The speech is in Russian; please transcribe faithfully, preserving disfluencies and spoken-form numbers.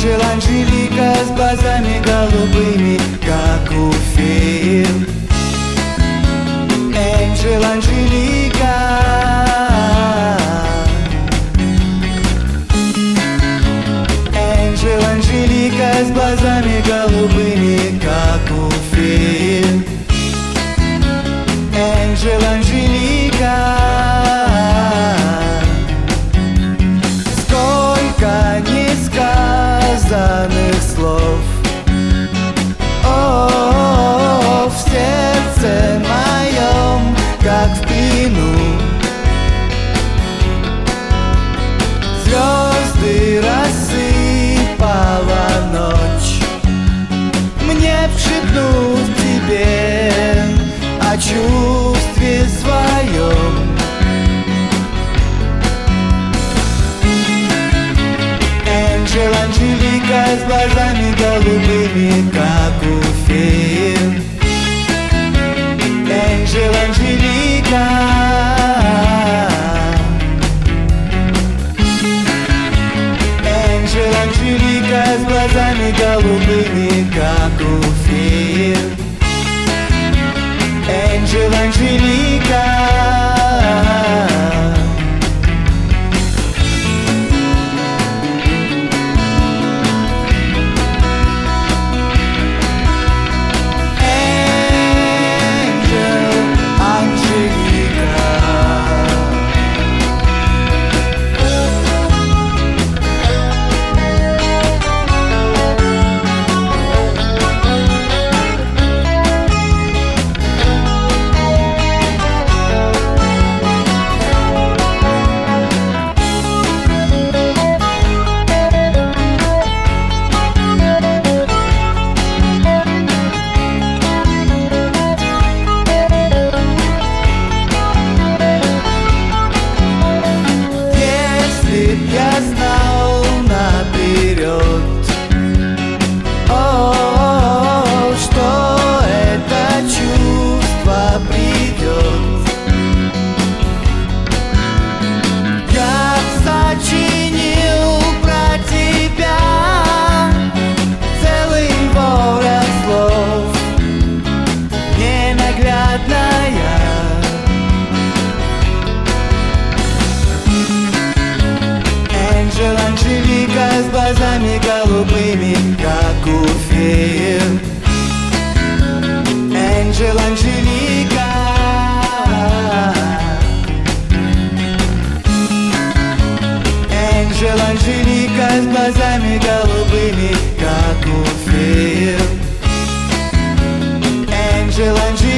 Энджел Анжелика с глазами голубыми, как у феи. Энджел Анжелика. Энджел Анжелика с глазами голубыми, как у феи. Энджел Анжелика. Сколько несказанных слов, о, в сердце моем, как в плену. Звезды рассыпала ночь, мне б шепнуть тебе о чувстве своем. Энджел Анжелика с глазами голубыми, как у феи. Энджел Анжелика. Энджел Анжелика с глазами голубыми, как у феи. Энджел Анжелика. Я знал наперед, о, что это чувство придет. Я сочинил про тебя целый ворох слов, ненаглядная. Энджел Анжелика с глазами голубыми, как у феи. Энджел Анжелика. Энджел Анжелика с глазами голубыми, как у феи. Энджел Анжелика.